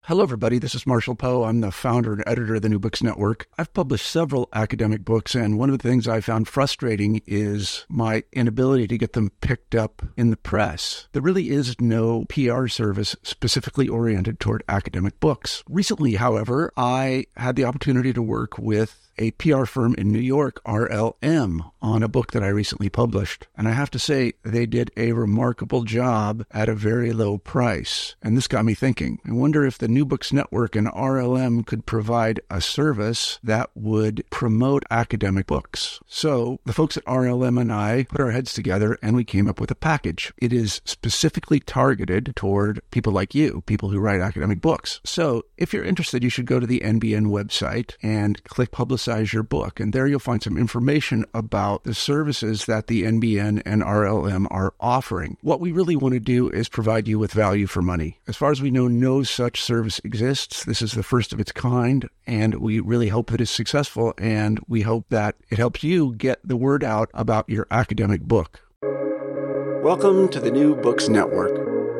Hello, everybody. This is Marshall Poe. I'm the founder and editor of the New Books Network. I've published several academic books, and one of the things I found frustrating is my inability to get them picked up in the press. There really is no PR service specifically oriented toward academic books. Recently, however, I had the opportunity to work with a PR firm in New York, RLM, on a book that I recently published. And I have to say, they did a remarkable job at a very low price. And this got me thinking. I wonder if the New Books Network and RLM could provide a service that would promote academic books. So the folks at RLM and I put our heads together and we came up with a package. It is specifically targeted toward people like you, people who write academic books. So if you're interested, you should go to the NBN website and click Publicize Your Book. And there you'll find some information about the services that the NBN and RLM are offering. What we really want to do is provide you with value for money. As far as we know, no such service exists. This is the first of its kind, and we really hope that it's successful, and we hope that it helps you get the word out about your academic book. Welcome to the New Books Network.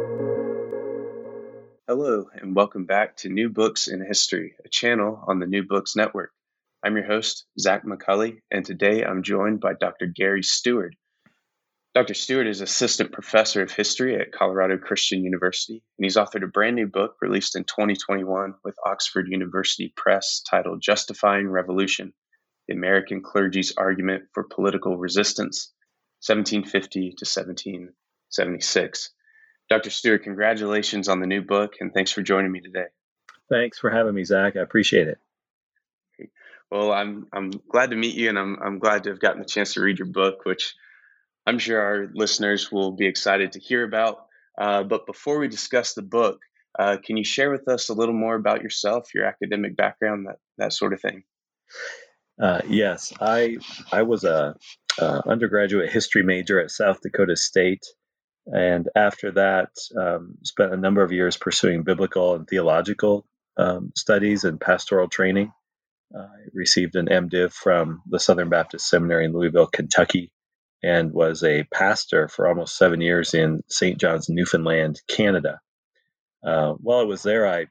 Hello, and welcome back to New Books in History, a channel on the New Books Network. I'm your host, Zach McCulley, and today I'm joined by Dr. Gary Stewart. Dr. Stewart is Assistant Professor of History at Colorado Christian University, and he's authored a brand new book released in 2021 with Oxford University Press titled Justifying Revolution, The American Clergy's Argument for Political Resistance, 1750 to 1776. Dr. Stewart, congratulations on the new book, and thanks for joining me today. Thanks for having me, Zach. I appreciate it. Well, I'm glad to meet you, and I'm glad to have gotten the chance to read your book, which I'm sure our listeners will be excited to hear about. But before we discuss the book, can you share with us a little more about yourself, your academic background, that sort of thing? Yes, I was a undergraduate history major at South Dakota State, and after that, spent a number of years pursuing biblical and theological studies and pastoral training. I received an MDiv from the Southern Baptist Seminary in Louisville, Kentucky, and was a pastor for almost 7 years in St. John's, Newfoundland, Canada. While I was there, I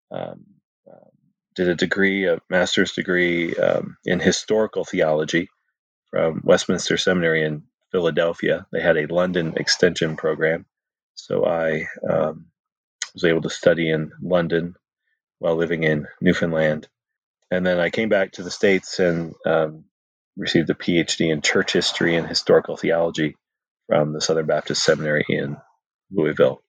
did a master's degree in historical theology from Westminster Seminary in Philadelphia. They had a London extension program, so I was able to study in London while living in Newfoundland. And then I came back to the States and received a PhD in church history and historical theology from the Southern Baptist Seminary in Louisville.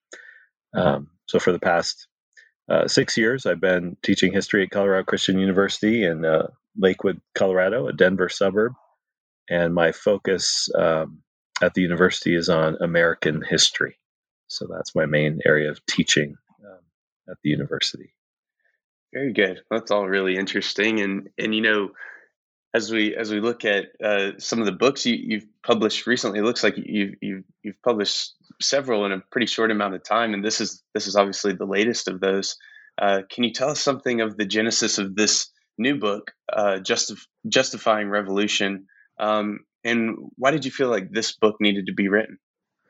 So for the past 6 years, I've been teaching history at Colorado Christian University in Lakewood, Colorado, a Denver suburb. And my focus at the university is on American history. So that's my main area of teaching at the university. Very good. That's all really interesting. And you know, as we look at some of the books you've published recently, it looks like you've published several in a pretty short amount of time, and this is obviously the latest of those. Can you tell us something of the genesis of this new book, Justifying Revolution, and why did you feel like this book needed to be written?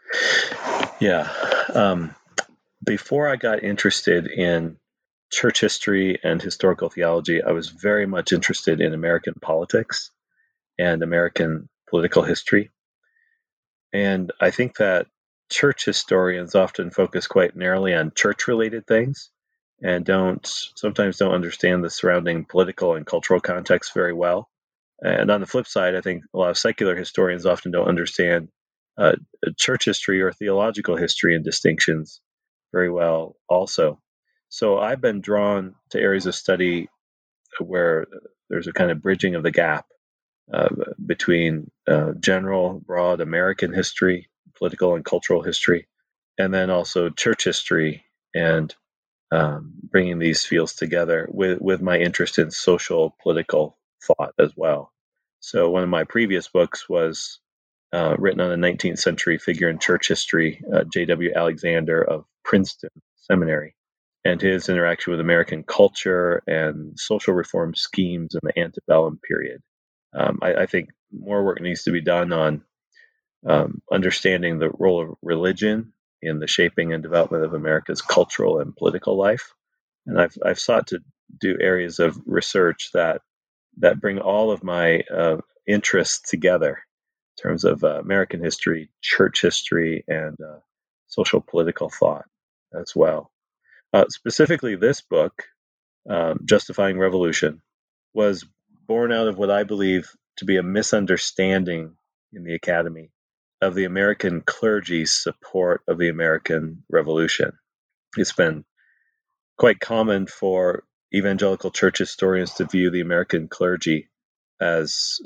Yeah. Before I got interested in church history and historical theology, I was very much interested in American politics and American political history. And I think that church historians often focus quite narrowly on church-related things and sometimes don't understand the surrounding political and cultural context very well. And on the flip side, I think a lot of secular historians often don't understand church history or theological history and distinctions very well also. So I've been drawn to areas of study where there's a kind of bridging of the gap between general, broad American history, political and cultural history, and then also church history, and bringing these fields together with my interest in social political thought as well. So one of my previous books was written on a 19th century figure in church history, J.W. Alexander of Princeton Seminary, and his interaction with American culture and social reform schemes in the antebellum period. I think more work needs to be done on understanding the role of religion in the shaping and development of America's cultural and political life. And I've sought to do areas of research that bring all of my interests together in terms of American history, church history, and social political thought as well. Specifically, this book, Justifying Revolution, was born out of what I believe to be a misunderstanding in the academy of the American clergy's support of the American Revolution. It's been quite common for evangelical church historians to view the American clergy as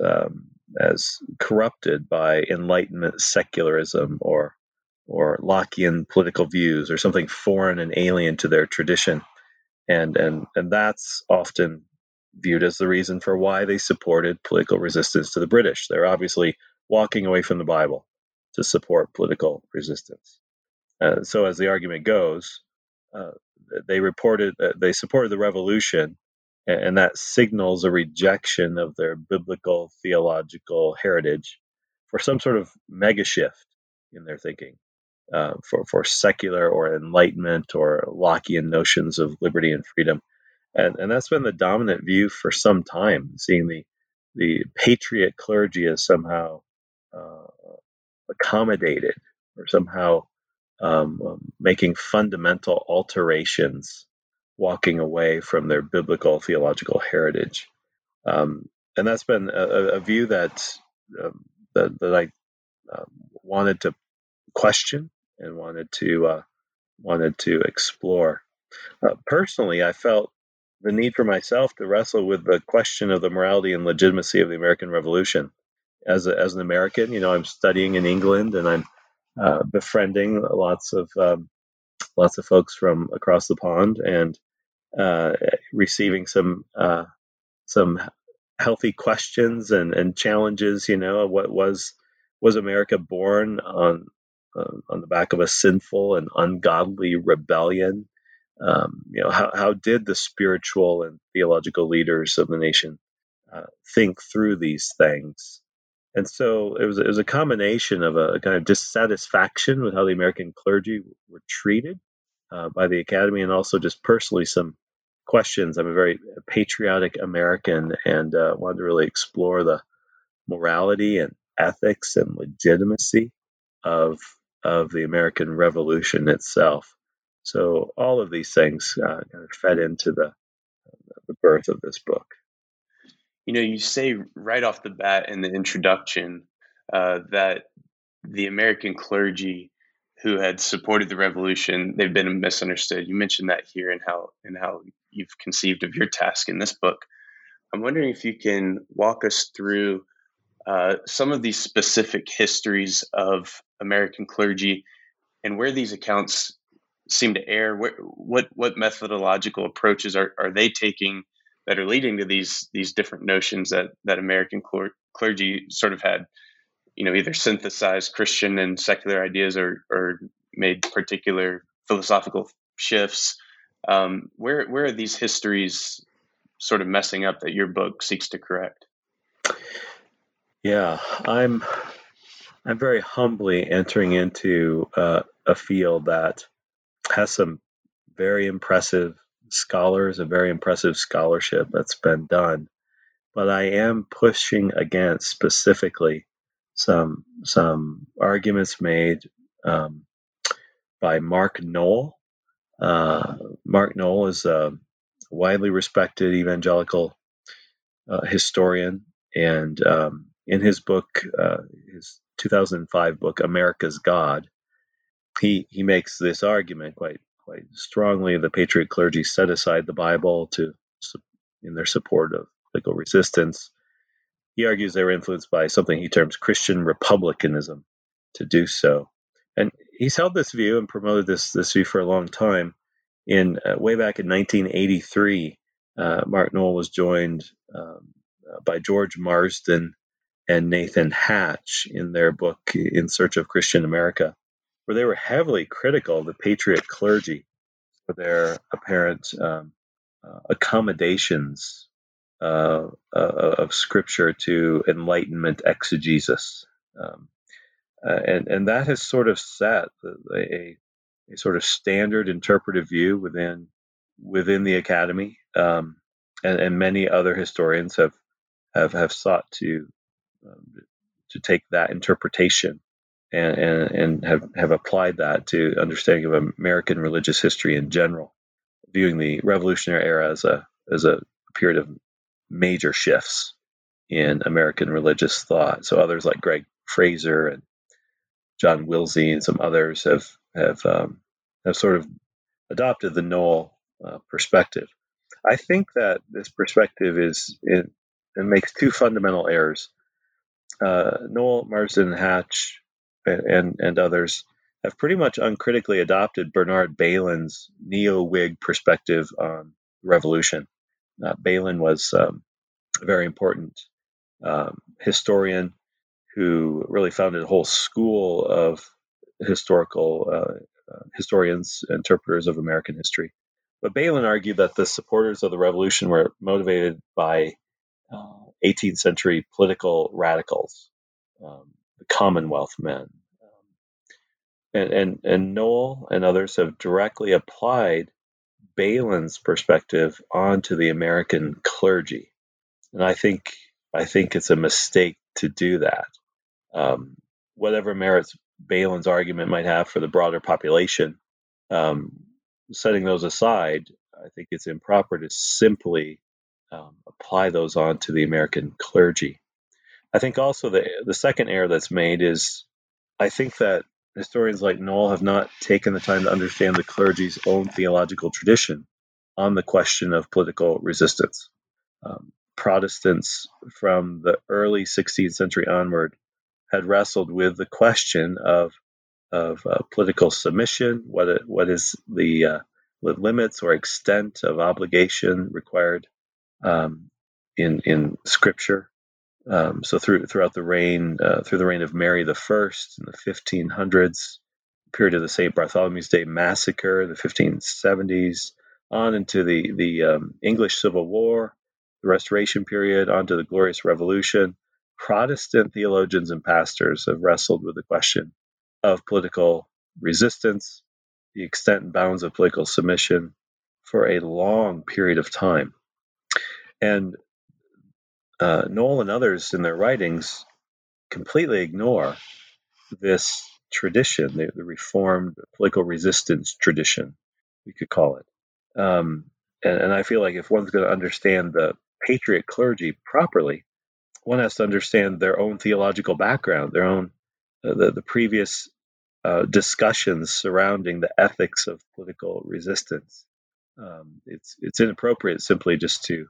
corrupted by Enlightenment secularism or Lockean political views or something foreign and alien to their tradition, and that's often viewed as the reason for why they supported political resistance to the British. They're obviously walking away from the Bible to support political resistance. So, as the argument goes, uh, they supported the revolution, and that signals a rejection of their biblical theological heritage for some sort of mega shift in their thinking, for secular or Enlightenment or Lockean notions of liberty and freedom. And that's been the dominant view for some time, seeing the patriot clergy as somehow uh, accommodated or somehow making fundamental alterations, walking away from their biblical theological heritage. And that's been a view um, that I wanted to question and wanted to explore. Personally, I felt the need for myself to wrestle with the question of the morality and legitimacy of the American Revolution. As an American, I'm studying in England, and I'm befriending lots of folks from across the pond, and receiving some healthy questions and challenges. What was America born on the back of a sinful and ungodly rebellion? How did the spiritual and theological leaders of the nation think through these things? And so it was a combination of a kind of dissatisfaction with how the American clergy were treated by the academy, and also just personally some questions. I'm a very patriotic American, and wanted to really explore the morality and ethics and legitimacy of the American Revolution itself. So all of these things kind of fed into the birth of this book. You say right off the bat in the introduction that the American clergy who had supported the revolution, they've been misunderstood. You mentioned that here and how you've conceived of your task in this book. I'm wondering if you can walk us through some of these specific histories of American clergy and where these accounts seem to err. What methodological approaches are they taking that are leading to these different notions that American clergy sort of had, either synthesized Christian and secular ideas or made particular philosophical shifts. Where are these histories sort of messing up that your book seeks to correct? Yeah, I'm very humbly entering into a field that has some very impressive scholars, a very impressive scholarship that's been done. But I am pushing against specifically some arguments made by Mark Noll. Mark Noll is a widely respected evangelical historian, and in his book, his 2005 book, America's God, he makes this argument quite strongly. The patriot clergy set aside the Bible in their support of political resistance. He argues they were influenced by something he terms Christian republicanism to do so. And he's held this view and promoted this view for a long time. Way back in 1983, Mark Noll was joined by George Marsden and Nathan Hatch in their book In Search of Christian America, where they were heavily critical of the patriot clergy for their apparent accommodations of Scripture to Enlightenment exegesis. And that has sort of set a sort of standard interpretive view within within the academy, and many other historians have sought to take that interpretation and have applied that to understanding of American religious history in general, viewing the Revolutionary era as a period of major shifts in American religious thought. So others like Greg Fraser and John Wilsey and some others have sort of adopted the Noel perspective. I think that this perspective it makes two fundamental errors. Noel, Marsden, Hatch, and others have pretty much uncritically adopted Bernard Bailyn's neo-Whig perspective on revolution. Bailyn was a very important historian who really founded a whole school of historians, interpreters of American history. But Bailyn argued that the supporters of the revolution were motivated by 18th century political radicals, the Commonwealth men. And Noel and others have directly applied Bailyn's perspective onto the American clergy. And I think it's a mistake to do that. Whatever merits Bailyn's argument might have for the broader population, setting those aside, I think it's improper to simply apply those on to the American clergy. I think also the second error that's made is I think that historians like Noel have not taken the time to understand the clergy's own theological tradition on the question of political resistance. Protestants from the early 16th century onward had wrestled with the question of political submission, what is the limits or extent of obligation required in Scripture. So throughout the reign of Mary the First in the 1500s, period of the St. Bartholomew's Day massacre, the 1570s, on into the English Civil War, the Restoration period, onto the Glorious Revolution, Protestant theologians and pastors have wrestled with the question of political resistance, the extent and bounds of political submission for a long period of time. And Noel and others in their writings completely ignore this tradition, the Reformed political resistance tradition, we could call it. And I feel like if one's going to understand the patriot clergy properly, one has to understand their own theological background, their own the previous discussions surrounding the ethics of political resistance. It's inappropriate simply just to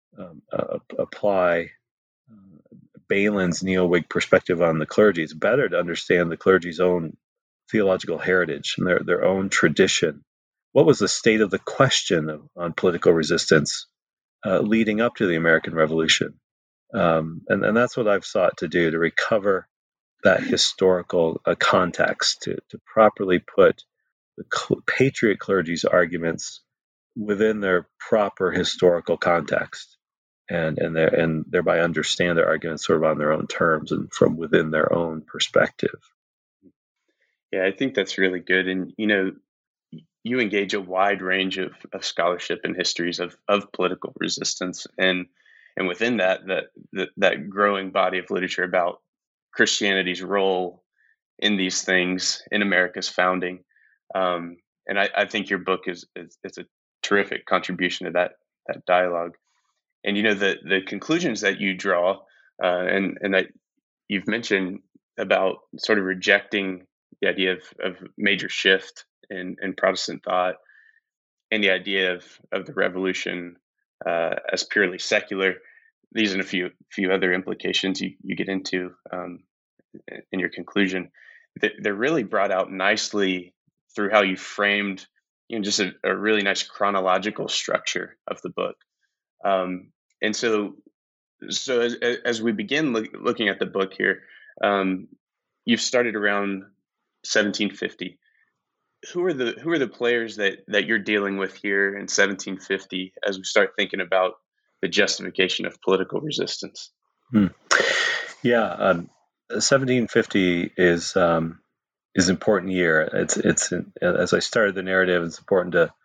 apply Bailyn's neo-Whig perspective on the clergy. It's better to understand the clergy's own theological heritage and their own tradition. What was the state of the question on political resistance leading up to the American Revolution? And that's what I've sought to do, to recover that historical context, to properly put the patriot clergy's arguments within their proper historical context, and thereby understand their arguments sort of on their own terms and from within their own perspective. Yeah, I think that's really good. And, you engage a wide range of scholarship and histories of political resistance. And within that growing body of literature about Christianity's role in these things in America's founding. And I think your book is a terrific contribution to that dialogue. And, the conclusions that you draw and that you've mentioned about sort of rejecting the idea of major shift in Protestant thought and the idea of the revolution as purely secular. These and a few other implications you get into in your conclusion. They're really brought out nicely through how you framed, just a really nice chronological structure of the book. And so as we begin looking at the book here, you've started around 1750. Who are the players that you're dealing with here in 1750 as we start thinking about the justification of political resistance? Yeah, 1750 is an important year. It's as I started the narrative, it's important to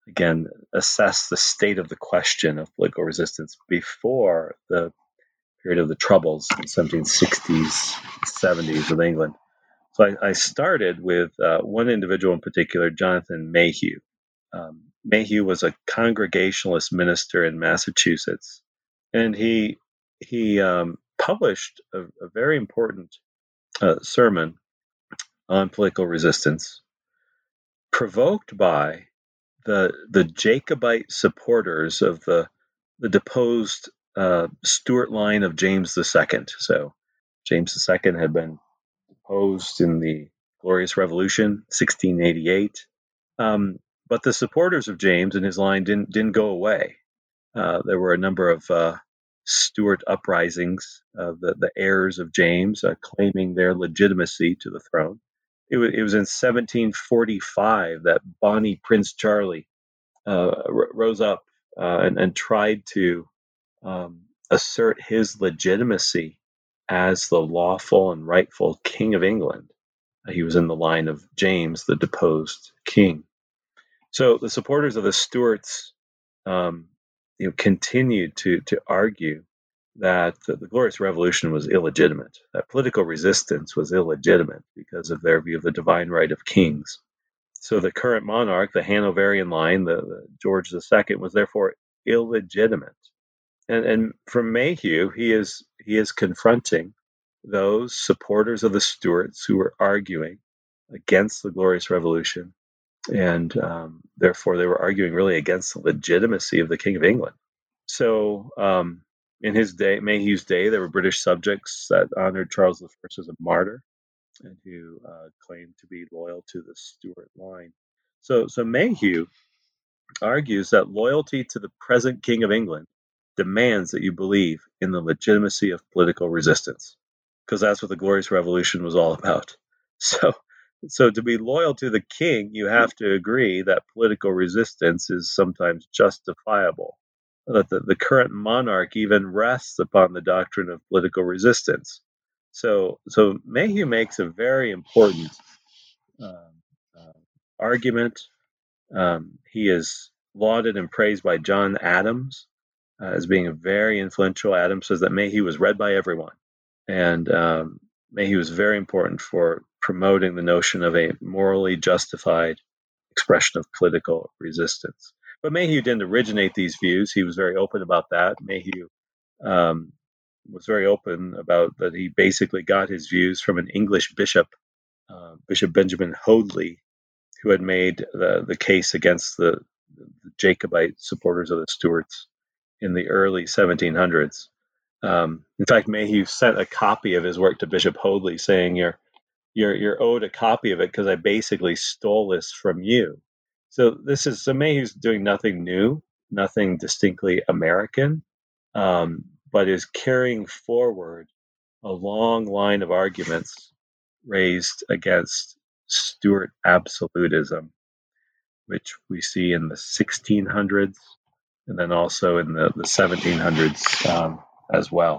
again, assess the state of the question of political resistance before the period of the Troubles in the 1760s, 70s with England. So I started with one individual in particular, Jonathan Mayhew. Mayhew was a Congregationalist minister in Massachusetts, and he published a very important sermon on political resistance, provoked by the Jacobite supporters of the deposed Stuart line of James II. So James II had been deposed in the Glorious Revolution, 1688. But the supporters of James and his line didn't go away. There were a number of Stuart uprisings, the heirs of James claiming their legitimacy to the throne. It was in 1745 that Bonnie Prince Charlie rose up and tried to assert his legitimacy as the lawful and rightful King of England. He was in the line of James, the deposed king. So the supporters of the Stuarts continued to argue that the Glorious Revolution was illegitimate, that political resistance was illegitimate because of their view of the divine right of kings. So the current monarch, the Hanoverian line, the George II, was therefore illegitimate. And from Mayhew, he is confronting those supporters of the Stuarts who were arguing against the Glorious Revolution, and therefore they were arguing really against the legitimacy of the King of England. So in his day, Mayhew's day, there were British subjects that honored Charles I as a martyr and who claimed to be loyal to the Stuart line. So Mayhew argues that loyalty to the present King of England demands that you believe in the legitimacy of political resistance, because that's what the Glorious Revolution was all about. So to be loyal to the king, you have to agree that political resistance is sometimes justifiable, that the current monarch even rests upon the doctrine of political resistance. So Mayhew makes a very important argument. He is lauded and praised by John Adams as being a very influential. Adams says that Mayhew was read by everyone, and Mayhew was very important for promoting the notion of a morally justified expression of political resistance. But Mayhew didn't originate these views. He was very open about that. Mayhew was very open about that he basically got his views from an English bishop, Bishop Benjamin Hoadley, who had made the case against the Jacobite supporters of the Stuarts in the early 1700s. In fact, Mayhew sent a copy of his work to Bishop Hoadley, saying, "You're owed a copy of it because I basically stole this from you." So Mayhew's doing nothing new, nothing distinctly American, but is carrying forward a long line of arguments raised against Stuart absolutism, which we see in the 1600s and then also in the 1700s as well.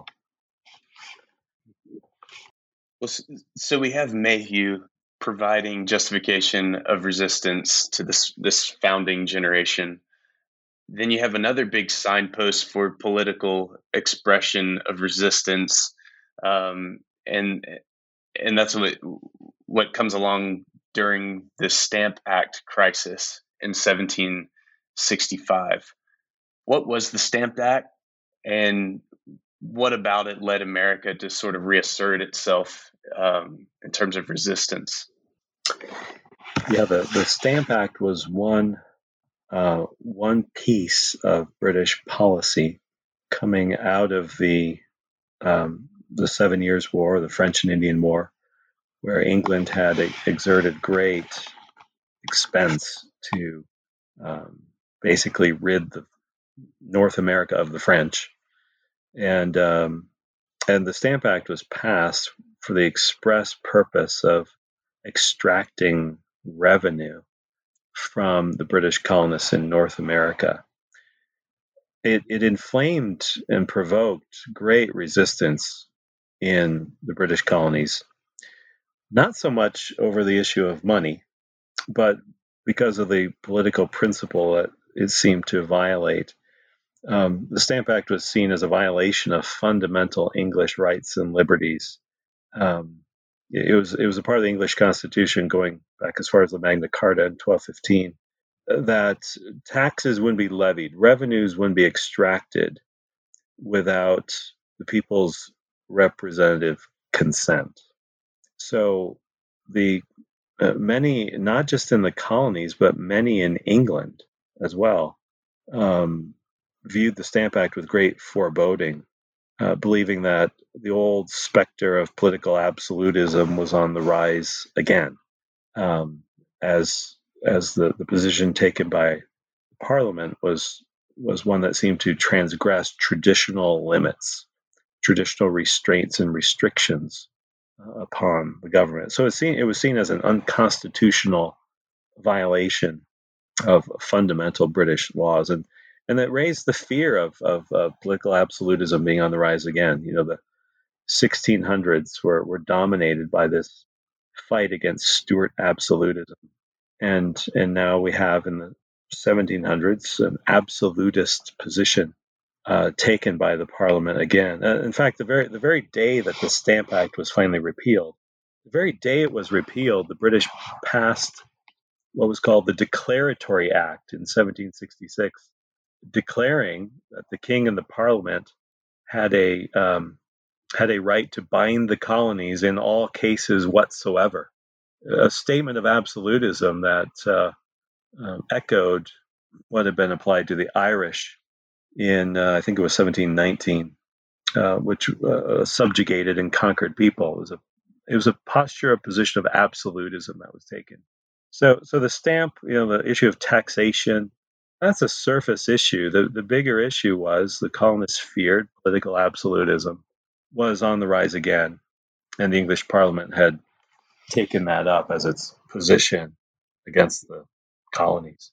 Well, so we have Mayhew providing justification of resistance to this founding generation. Then you have another big signpost for political expression of resistance, and that's what comes along during the Stamp Act crisis in 1765. What was the Stamp Act, and what about it led America to sort of reassert itself in terms of resistance? Yeah, the Stamp Act was one piece of British policy coming out of the 7 Years' War, the French and Indian War, where England had exerted great expense to basically rid North America of the French, and the Stamp Act was passed for the express purpose of extracting revenue from the British colonists in North America. It inflamed and provoked great resistance in the British colonies, not so much over the issue of money, but because of the political principle that it seemed to violate. The Stamp Act was seen as a violation of fundamental English rights and liberties. It was a part of the English Constitution going back as far as the Magna Carta in 1215 that taxes wouldn't be levied, revenues wouldn't be extracted without the people's representative consent. So the many, not just in the colonies, but many in England as well, viewed the Stamp Act with great foreboding, believing that the old specter of political absolutism was on the rise again, as the position taken by Parliament was one that seemed to transgress traditional limits, traditional restraints and restrictions upon the government. So it was seen as an unconstitutional violation of fundamental British laws, and that raised the fear of political absolutism being on the rise again. The 1600s were dominated by this fight against Stuart absolutism, and now we have in the 1700s an absolutist position taken by the Parliament again. In fact, the very day that the Stamp Act was finally repealed, the very day it was repealed, the British passed what was called the Declaratory Act in 1766, declaring that the King and the Parliament had a right to bind the colonies in all cases whatsoever. A statement of absolutism that echoed what had been applied to the Irish in, I think it was 1719, which subjugated and conquered people. It was a posture, a position of absolutism that was taken. So the stamp, the issue of taxation, that's a surface issue. The bigger issue was the colonists feared political absolutism was on the rise again, and the English Parliament had taken that up as its position against the colonies.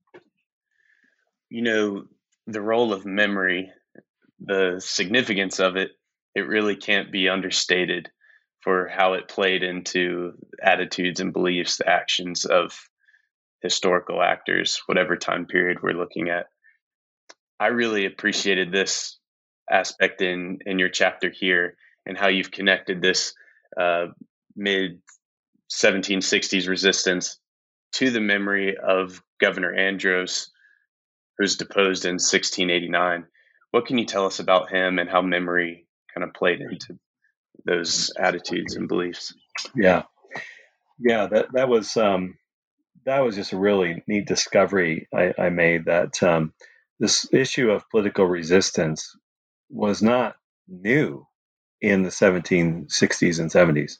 The role of memory, the significance of it really can't be understated for how it played into attitudes and beliefs, the actions of historical actors, whatever time period we're looking at. I really appreciated this aspect in your chapter here and how you've connected this mid 1760s resistance to the memory of Governor Andros, who's deposed in 1689. What can you tell us about him and how memory kind of played into those attitudes and beliefs? Yeah, that was just a really neat discovery I made, that this issue of political resistance was not new in the 1760s and 70s.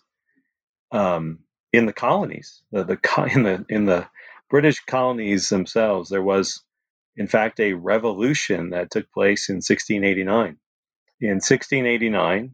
In the colonies, in the British colonies themselves, there was, in fact, a revolution that took place in 1689. In 1689,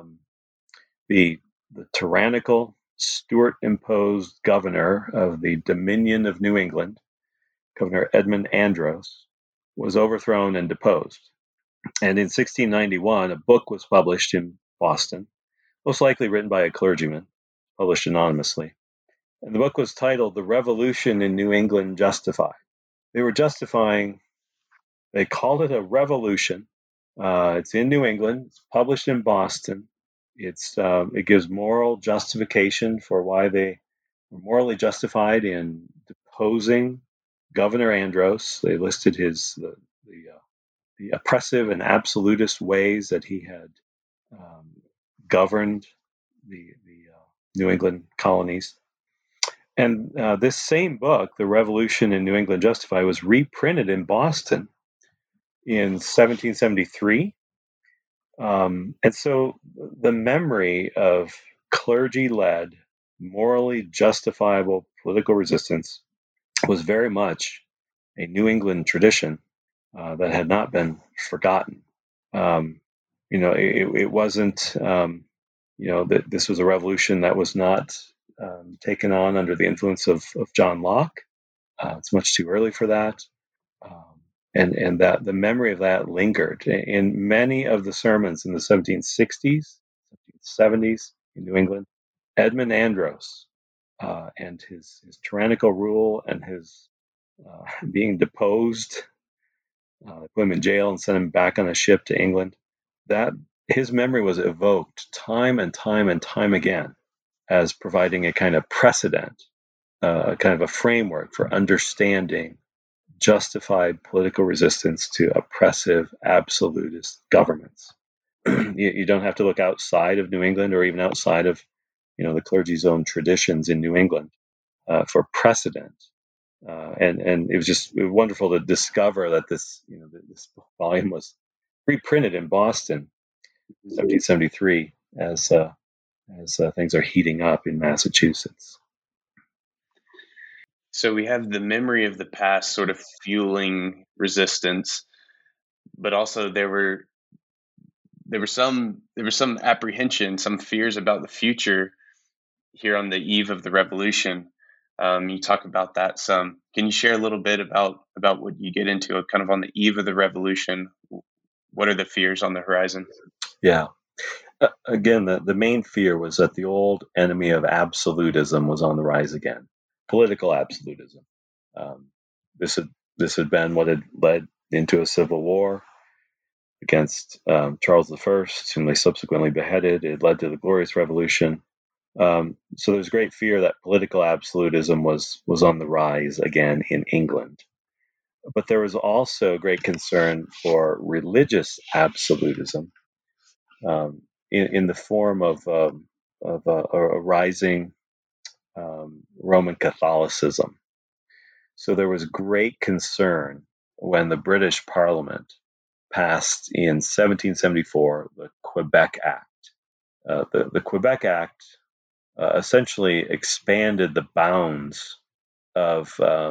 the tyrannical Stuart-imposed governor of the Dominion of New England, Governor Edmund Andros, was overthrown and deposed. And in 1691, a book was published in Boston, most likely written by a clergyman, published anonymously. And the book was titled The Revolution in New England Justified. They were justifying, they called it a revolution. It's in New England, it's published in Boston. It gives moral justification for why they were morally justified in deposing Governor Andros. They listed the oppressive and absolutist ways that he had governed the New England colonies. And this same book, The Revolution in New England Justified, was reprinted in Boston in 1773. And so the memory of clergy-led, morally justifiable political resistance was very much a New England tradition that had not been forgotten. It wasn't, that this was a revolution that was not taken on under the influence of John Locke. It's much too early for that. And that the memory of that lingered in many of the sermons in the 1760s, 1770s in New England. Edmund Andros and his tyrannical rule and his being deposed, put him in jail and sent him back on a ship to England. That his memory was evoked time and time and time again as providing a kind of precedent, kind of a framework for understanding justified political resistance to oppressive absolutist governments. You don't have to look outside of New England or even outside of the clergy's own traditions in New England for precedent. And it was just wonderful to discover that this volume was reprinted in Boston, 1773, as things are heating up in Massachusetts. So we have the memory of the past sort of fueling resistance, but also there were some apprehension, some fears about the future here on the eve of the revolution. You talk about that some. Can you share a little bit about what you get into kind of on the eve of the revolution? What are the fears on the horizon? Yeah. Again, the main fear was that the old enemy of absolutism was on the rise again. Political absolutism. This had been what had led into a civil war against Charles I, whom they subsequently beheaded. It led to the Glorious Revolution. So there's great fear that political absolutism was on the rise again in England. But there was also great concern for religious absolutism in the form of a rising Roman Catholicism. So there was great concern when the British Parliament passed in 1774 the Quebec Act. The Quebec Act essentially expanded the bounds of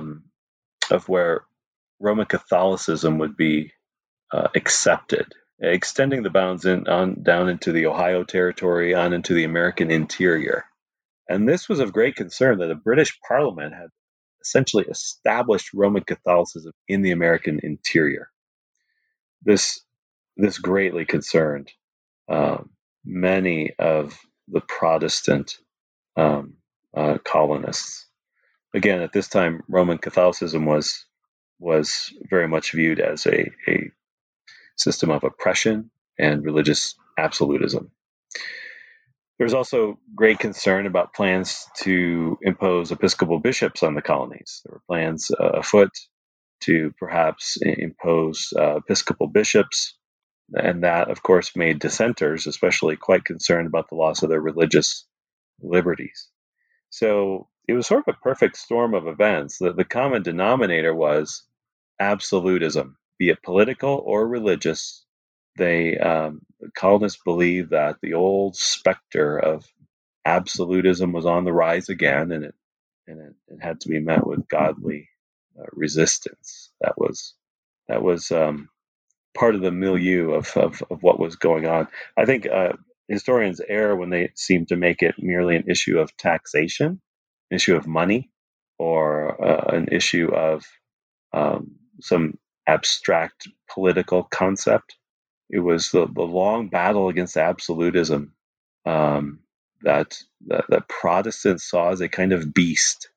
where Roman Catholicism would be accepted, extending the bounds down into the Ohio Territory, on into the American interior. And this was of great concern that the British Parliament had essentially established Roman Catholicism in the American interior. This greatly concerned many of the Protestant colonists. Again, at this time, Roman Catholicism was very much viewed as a system of oppression and religious absolutism. There's also great concern about plans to impose episcopal bishops on the colonies. There were plans afoot to perhaps impose episcopal bishops, and that, of course, made dissenters especially quite concerned about the loss of their religious liberties. So it was sort of a perfect storm of events. The common denominator was absolutism, be it political or religious. The colonists believed that the old specter of absolutism was on the rise again, and it had to be met with godly resistance. That was part of the milieu of what was going on. I think historians err when they seem to make it merely an issue of taxation, an issue of money, or an issue of some abstract political concept. It was the long battle against absolutism that Protestants saw as a kind of beast,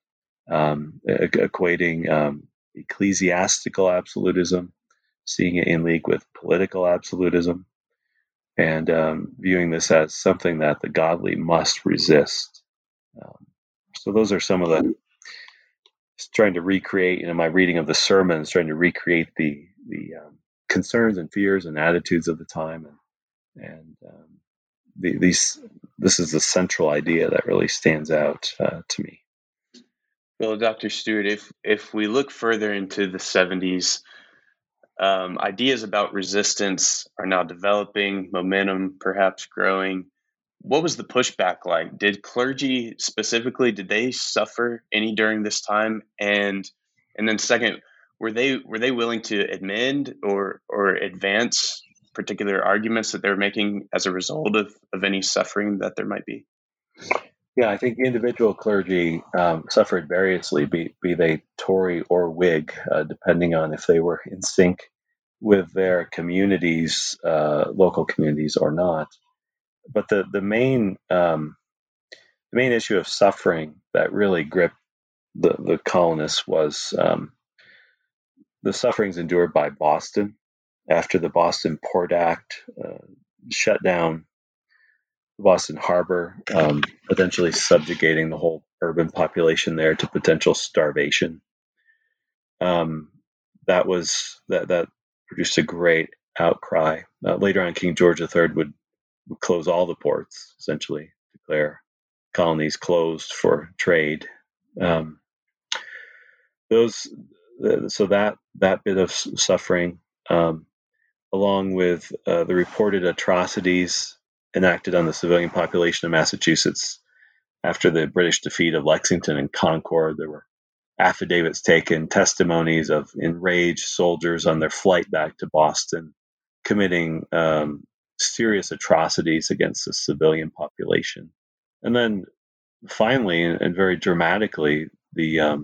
equating ecclesiastical absolutism, seeing it in league with political absolutism, and viewing this as something that the godly must resist. So those are some of the trying to recreate, my reading of the sermons, trying to recreate the concerns and fears and attitudes of the time, and this is the central idea that really stands out to me. Well, Dr. Stewart, if we look further into the 70s, ideas about resistance are now developing, momentum perhaps growing. What was the pushback like? Did clergy specifically, did they suffer any during this time? And then second, were they willing to amend or advance particular arguments that they're making as a result of any suffering that there might be? Yeah, I think individual clergy suffered variously, be they Tory or Whig, depending on if they were in sync with their communities, local communities, or not. But the main issue of suffering that really gripped the colonists was the sufferings endured by Boston after the Boston Port Act shut down Boston Harbor, potentially subjugating the whole urban population there to potential starvation. That produced a great outcry. Later on, King George III would close all the ports, essentially declare colonies closed for trade. So that bit of suffering, along with the reported atrocities enacted on the civilian population of Massachusetts after the British defeat of Lexington and Concord. There were affidavits taken, testimonies of enraged soldiers on their flight back to Boston, committing serious atrocities against the civilian population. And then finally, and very dramatically, the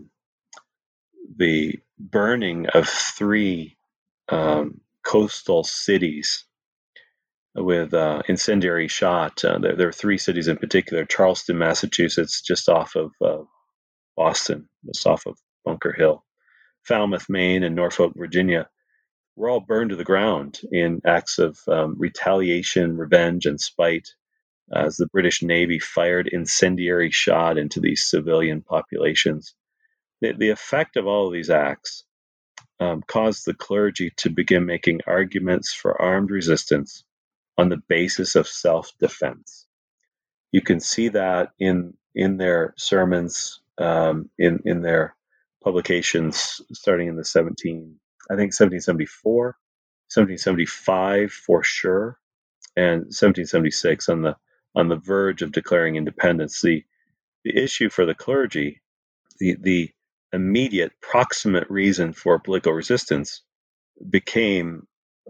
burning of 3 coastal cities with incendiary shot. There were 3 cities in particular: Charleston, Massachusetts, just off of Boston, just off of Bunker Hill; Falmouth, Maine; and Norfolk, Virginia, were all burned to the ground in acts of retaliation, revenge, and spite, as the British Navy fired incendiary shot into these civilian populations. The effect of all of these acts caused the clergy to begin making arguments for armed resistance on the basis of self-defense. You can see that in their sermons, in their publications, starting in the 1774, 1775 for sure, and 1776 on the verge of declaring independence. The issue for the clergy, the immediate proximate reason for political resistance, became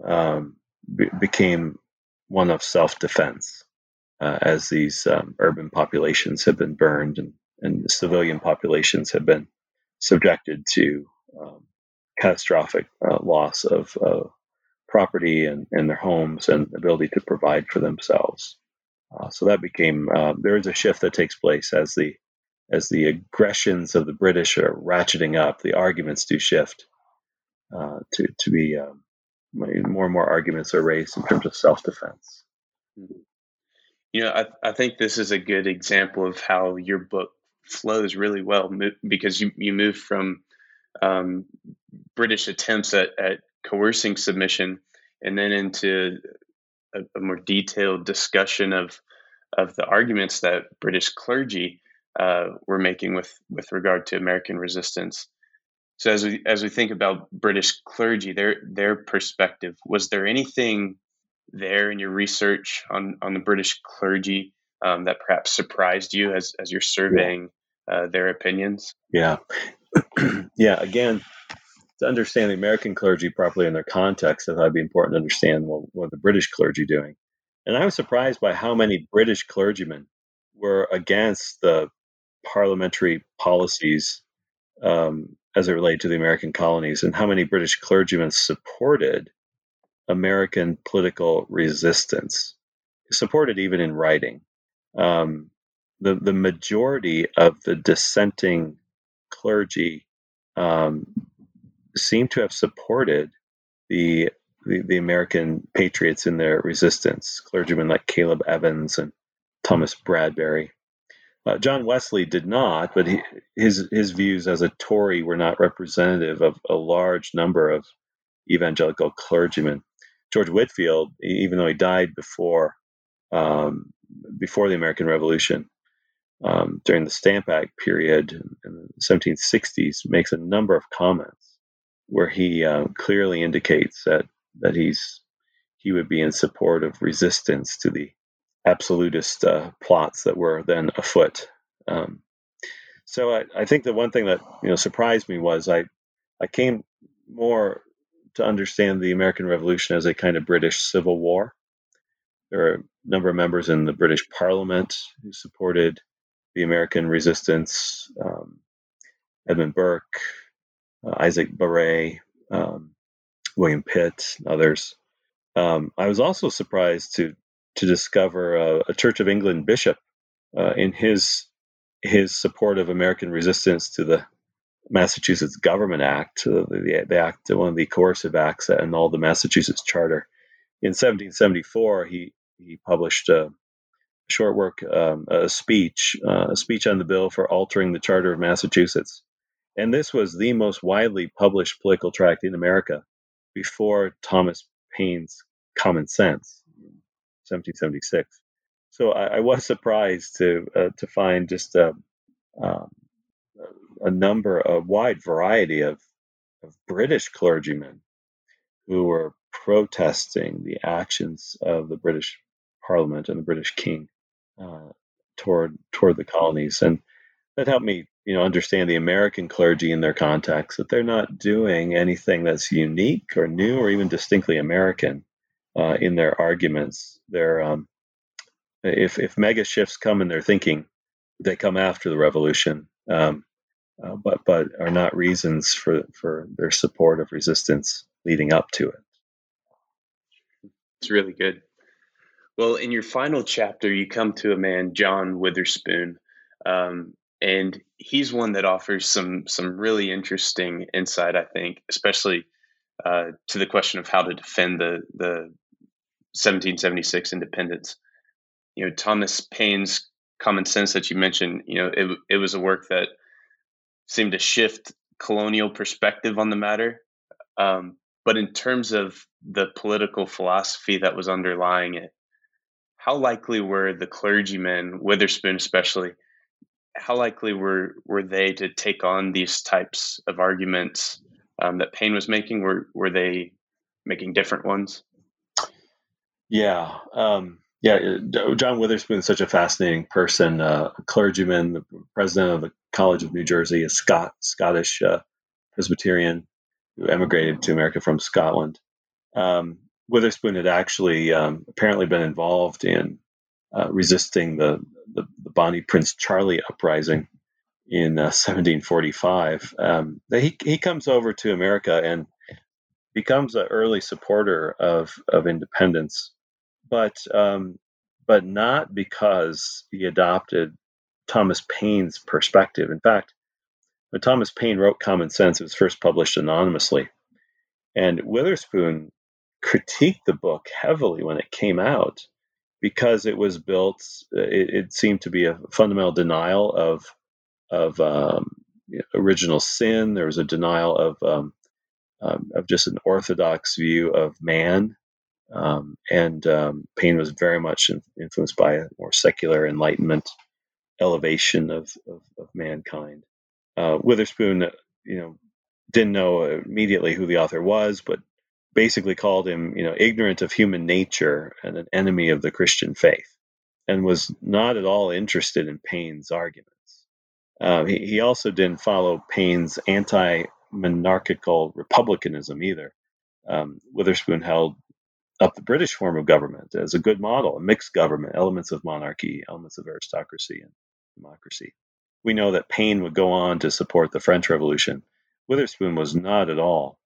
one of self-defense, as these urban populations have been burned and civilian populations have been subjected to catastrophic loss of property and their homes and ability to provide for themselves. So that became there is a shift that takes place as the aggressions of the British are ratcheting up. The arguments do shift to be more and more arguments are raised in terms of self-defense. I think this is a good example of how your book flows really well, because you move from British attempts at coercing submission and then into a more detailed discussion of the arguments that British clergy were making with regard to American resistance. So as we think about British clergy, their perspective, was there anything there in your research on the British clergy that perhaps surprised you as you're surveying their opinions? Yeah. Again, to understand the American clergy properly in their context, I thought it'd be important to understand what the British clergy doing. And I was surprised by how many British clergymen were against the parliamentary policies as it related to the American colonies, and how many British clergymen supported American political resistance, supported even in writing. The majority of the dissenting clergy seem to have supported the American patriots in their resistance, clergymen like Caleb Evans and Thomas Bradbury. John Wesley did not, but his views as a Tory were not representative of a large number of evangelical clergymen. George Whitefield, even though he died before the American Revolution, during the Stamp Act period in the 1760s, makes a number of comments where he clearly indicates that he would be in support of resistance to the absolutist plots that were then afoot. So I think the one thing that surprised me was I came more to understand the American Revolution as a kind of British Civil War. There are a number of members in the British Parliament who supported the American resistance: Edmund Burke, Isaac Barre, William Pitt, others. I was also surprised to discover a Church of England bishop in his support of American resistance to the Massachusetts Government Act, the act, one of the coercive acts that annulled the Massachusetts Charter. In 1774, he published a short work, a speech on the bill for altering the Charter of Massachusetts. And this was the most widely published political tract in America before Thomas Paine's Common Sense in 1776. So I was surprised to find just a wide variety of British clergymen who were protesting the actions of the British Parliament and the British King toward the colonies, and that helped me, understand the American clergy in their context. That they're not doing anything that's unique or new or even distinctly American in their arguments. They're if mega shifts come in their thinking, they come after the revolution, but are not reasons for their support of resistance leading up to it. It's really good. Well, in your final chapter, you come to a man, John Witherspoon, and he's one that offers some really interesting insight, I think, especially to the question of how to defend the 1776 independence. Thomas Paine's Common Sense that you mentioned, it was a work that seemed to shift colonial perspective on the matter. But in terms of the political philosophy that was underlying it, how likely were the clergymen, Witherspoon especially, how likely were they to take on these types of arguments that Paine was making? Were they making different ones? Yeah. John Witherspoon is such a fascinating person, a clergyman, the president of the College of New Jersey, a Scottish Presbyterian who emigrated to America from Scotland. Witherspoon had actually apparently been involved in resisting the Bonnie Prince Charlie uprising in 1745. He comes over to America and becomes an early supporter of independence, but not because he adopted Thomas Paine's perspective. In fact, when Thomas Paine wrote Common Sense, it was first published anonymously, and Witherspoon critiqued the book heavily when it came out because it was built. It seemed to be a fundamental denial of original sin. There was a denial of just an orthodox view of man, and Paine was very much influenced by a more secular Enlightenment elevation of mankind. Witherspoon, didn't know immediately who the author was, but basically called him, ignorant of human nature and an enemy of the Christian faith, and was not at all interested in Paine's arguments. He also didn't follow Paine's anti-monarchical republicanism either. Witherspoon held up the British form of government as a good model, a mixed government, elements of monarchy, elements of aristocracy and democracy. We know that Paine would go on to support the French Revolution. Witherspoon was not at all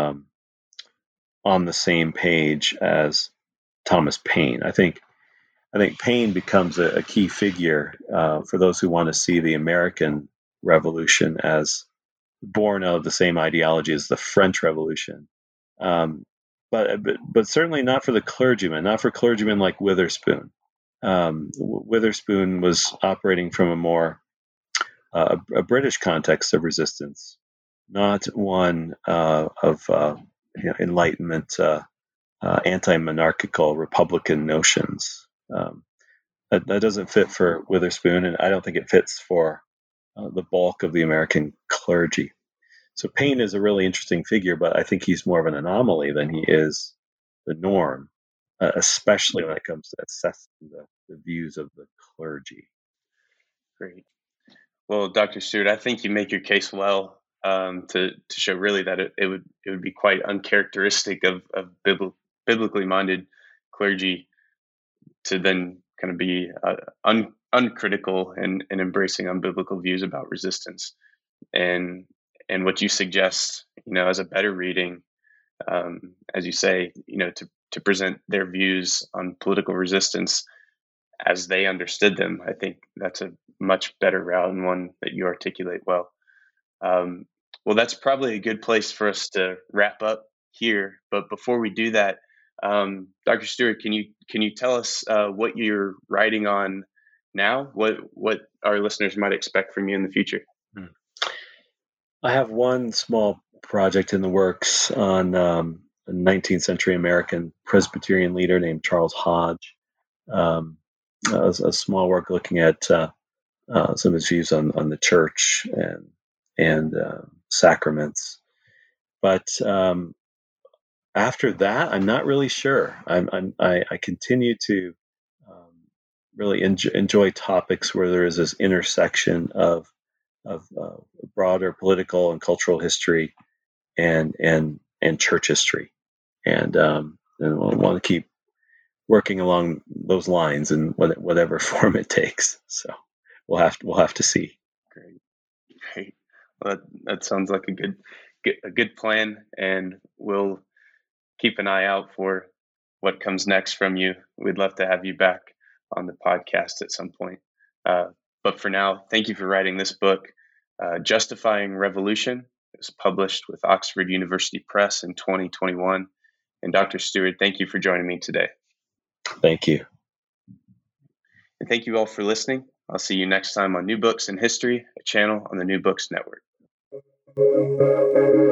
on the same page as Thomas Paine. I think Paine becomes a key figure for those who want to see the American Revolution as born out of the same ideology as the French Revolution. But certainly not for the clergymen, not for clergymen like Witherspoon. Witherspoon was operating from a more a British context of resistance, not one of Enlightenment, anti-monarchical Republican notions. That doesn't fit for Witherspoon, and I don't think it fits for the bulk of the American clergy. So Paine is a really interesting figure, but I think he's more of an anomaly than he is the norm, especially when it comes to assessing the views of the clergy. Great. Well, Dr. Stewart, I think you make your case well to show really that it would be quite uncharacteristic of biblically minded clergy to then kind of be uncritical and embracing unbiblical views about resistance. And what you suggest, as a better reading, as you say, to present their views on political resistance as they understood them, I think that's a much better route and one that you articulate well. Well, that's probably a good place for us to wrap up here. But before we do that, Dr. Stewart, can you tell us what you're writing on now? What our listeners might expect from you in the future? I have one small project in the works on a 19th century American Presbyterian leader named Charles Hodge. A small work looking at some of his views on the church and sacraments. But after that, I'm not really sure. I continue to really enjoy topics where there is this intersection of broader political and cultural history and church history, and I want to keep working along those lines in whatever form it takes. So we'll have to see. Great. Well, that sounds like a good plan, and we'll keep an eye out for what comes next from you. We'd love to have you back on the podcast at some point. But for now, thank you for writing this book, Justifying Revolution. It was published with Oxford University Press in 2021. And Dr. Stewart, thank you for joining me today. Thank you. And thank you all for listening. I'll see you next time on New Books in History, a channel on the New Books Network.